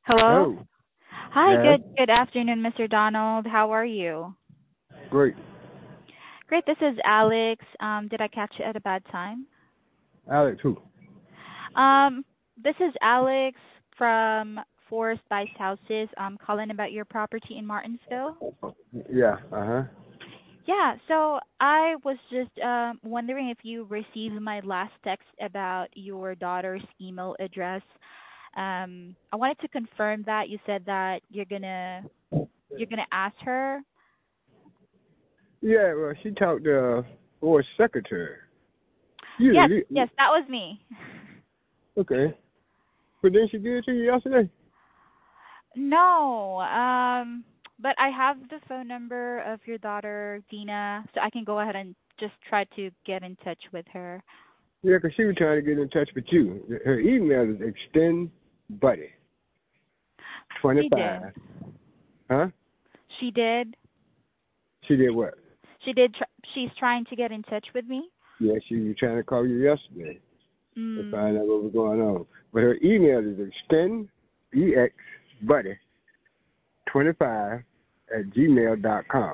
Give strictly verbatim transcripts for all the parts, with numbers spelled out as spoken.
Hello? Oh, Hi, yes, good good afternoon, mister Donald. How are you? great. Great, this is Alex. Um, did I catch you at a bad time? Alex, who? Um, this is Alex from Forest Spice Houses. I'm calling about your property in Martinsville. Yeah, uh huh. Yeah, so I was just um, wondering if you received my last text about your daughter's email address. Um, I wanted to confirm that you said that you're gonna you're gonna ask her. Yeah, well, she talked to uh, board secretary. You Yes, the yes, lead. that was me. Okay, but then she gave it to you yesterday. No, um, but I have the phone number of your daughter, Dina, so I can go ahead and just try to get in touch with her. Yeah, 'cause she was trying to get in touch with you. Her email is extend buddy twenty She did. five. Huh? She did. She did what? She did. Tr- she's trying to get in touch with me. Yeah, she was trying to call you yesterday to Mm, find out what was going on. But her email is extend ex buddy twenty five at gmail dot com.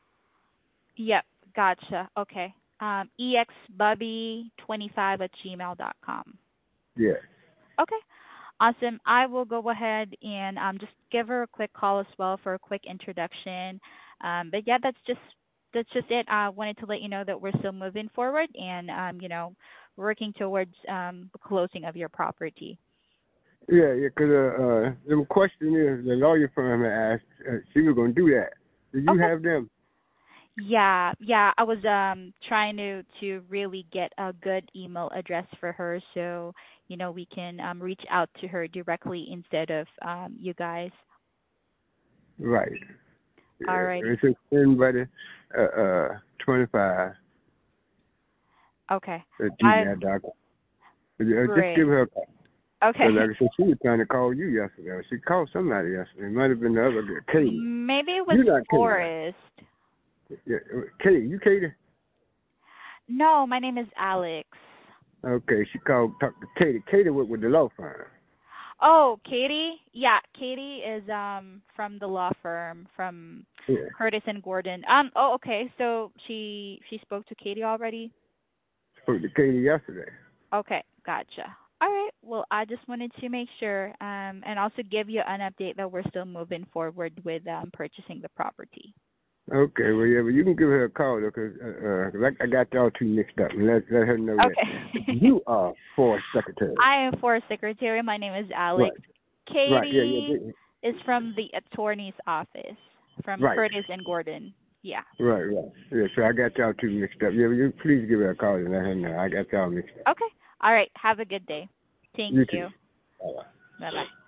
yep, gotcha. Okay. Um, exbubby25 at gmail dot com. Yeah. Okay. Awesome. I will go ahead and um, just give her a quick call as well for a quick introduction. Um, but yeah, that's just that's just it. I wanted to let you know that we're still moving forward and um, you know working towards um, the closing of your property. Yeah, yeah, 'cause uh, uh, the question is, the lawyer firm had asked, uh, she was going to do that. Do you Okay. have them? Yeah, yeah. I was um trying to to really get a good email address for her so you know we can um reach out to her directly instead of um you guys. Right. Yeah, Alrighty. it's anybody, uh, uh, twenty-five Okay. at I gmail dot com. Uh, just give great. her a call. Okay. 'Cause like I said, she was trying to call you yesterday. She called somebody yesterday. It might have been the other girl, Katie. Maybe it was You not Katie, right? Forrest. Yeah, uh, Katie, you Katie? No, my name is Alex. Okay, she called, talked to Katie. Katie worked with the law firm. Oh, Katie? Yeah, Katie is um from the law firm from Yeah, Curtis and Gordon. Um oh okay, so she she spoke to Katie already? spoke to Katie yesterday. Okay, gotcha. All right. Well, I just wanted to make sure um and also give you an update that we're still moving forward with um purchasing the property. Okay, well, yeah, but you can give her a call, though, 'cause uh, uh 'cause I, I got y'all two mixed up. And let, let her know that Okay. you are for secretary. I am for secretary. My name is Right, Alex. right, yeah, yeah, Katie yeah, is from the attorney's office, from right, Curtis and Gordon. Yeah. right, right. Yeah, so I got y'all two mixed up. Yeah, you please give her a call and let her know. I got y'all mixed up. Okay. All right. Have a good day. Thank You too. you. Bye-bye. Bye bye.